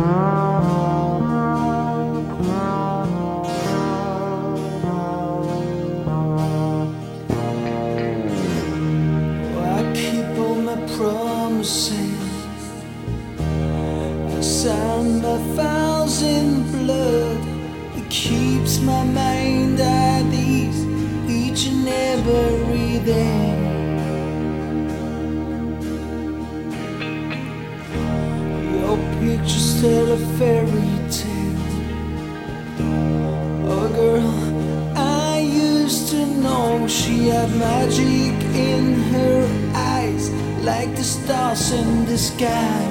I keep all my promises. I sign my vows in blood. It keeps my mind at ease each and every day. Your pictures tell a fairy tale. Oh, girl I used to know, she had magic in her eyes, like the stars in the sky.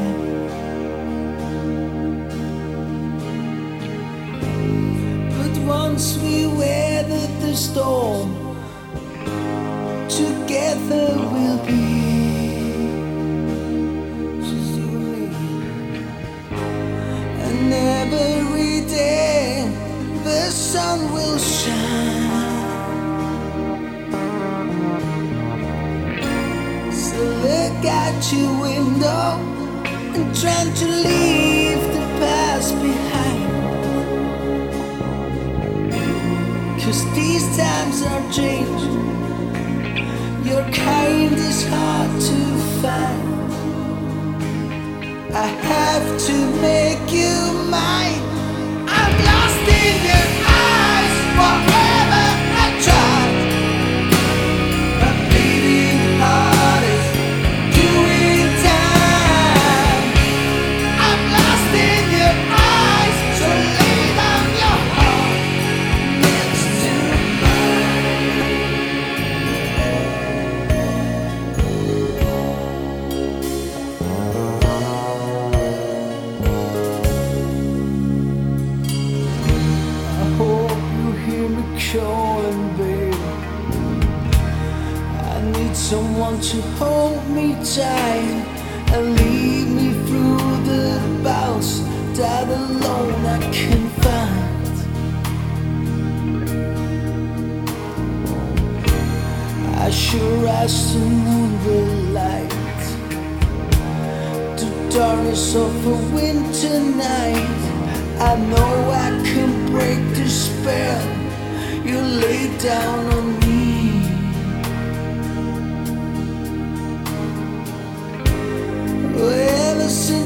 But once we weathered the storm, together we'll be. Just you and me. And every day the sun will shine. So look out your window and try to leave the past behind. 'Cause these times are changing. Your kind is hard to find. I have to make you mine. I'm lost in your eyes forever I try. My beating heart is doing time. I'm lost in your eyes, so lay down your heart next to calling, babe. I need someone to hold me tight and lead me through the bouts that alone I can find. I sure as the moon will light the darkness of a winter night. I know I can break the spell you lay down on me. Well, ever since